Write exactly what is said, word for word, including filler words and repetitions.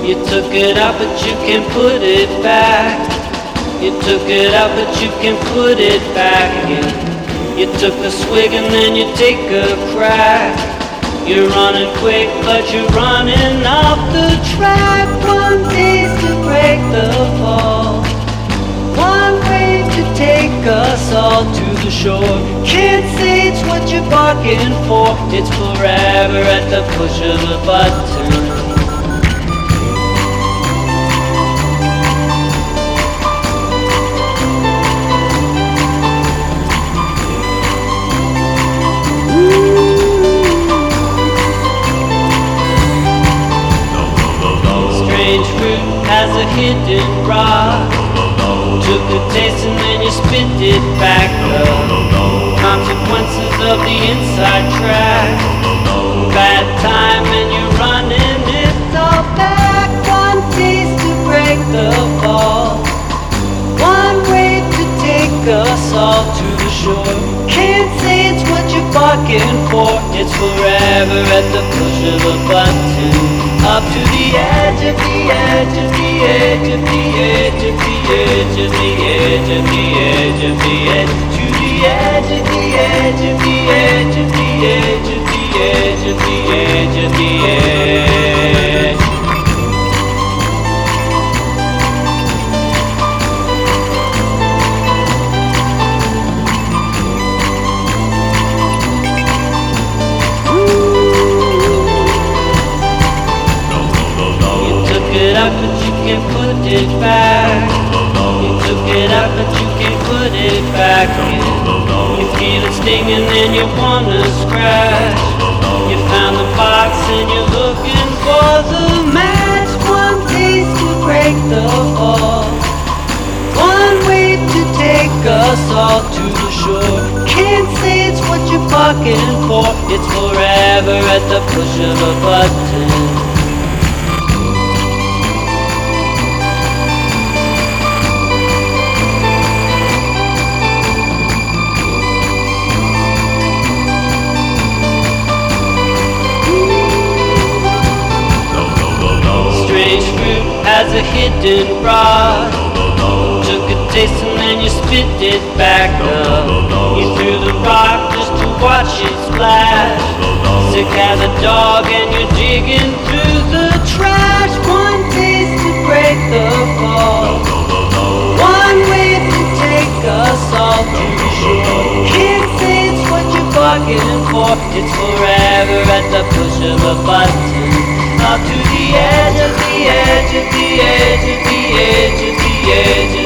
You took it out, but you can put it back. You took it out, but you can put it back again. You took a swig and then you take a crack. You're running quick, but you're running off the track. One taste to break the fall. One wave to take us all to the shore. Can't say it's what you're barking for. It's forever at the push of a button. Strange fruit has a hidden rock. Took a taste and then you spit it back up. Consequences of the inside track. Bad time and you're running it all back. One taste to break the fall. One wave to take us all to the shore. Can't say it's what you're barking for. It's forever at the push of a button. Up to the edge of the edge of the edge of the edge of the edge of the edge of the edge of the edge to the edge of the edge of the edge of the edge of the edge of the edge of the edge. But you can put it back. You took it out, but you can put it back in. You feel it stinging and you wanna scratch. You found the box and you're looking for the match. One taste to break the fall. One wave to take us all to the shore. Can't say it's what you're barking for. It's forever at the push of a button. Strange fruit has a hidden rod. Took a taste and then you spit it back up. You threw the rock just to watch it splash. Sick as a dog and you're digging through the trash. One taste to break the fall. One wave to take us all to the shore. Can't say it's what you're bargaining for. It's forever at the push of a button. Up to the edge of the edge of the edge of the edge of the edge.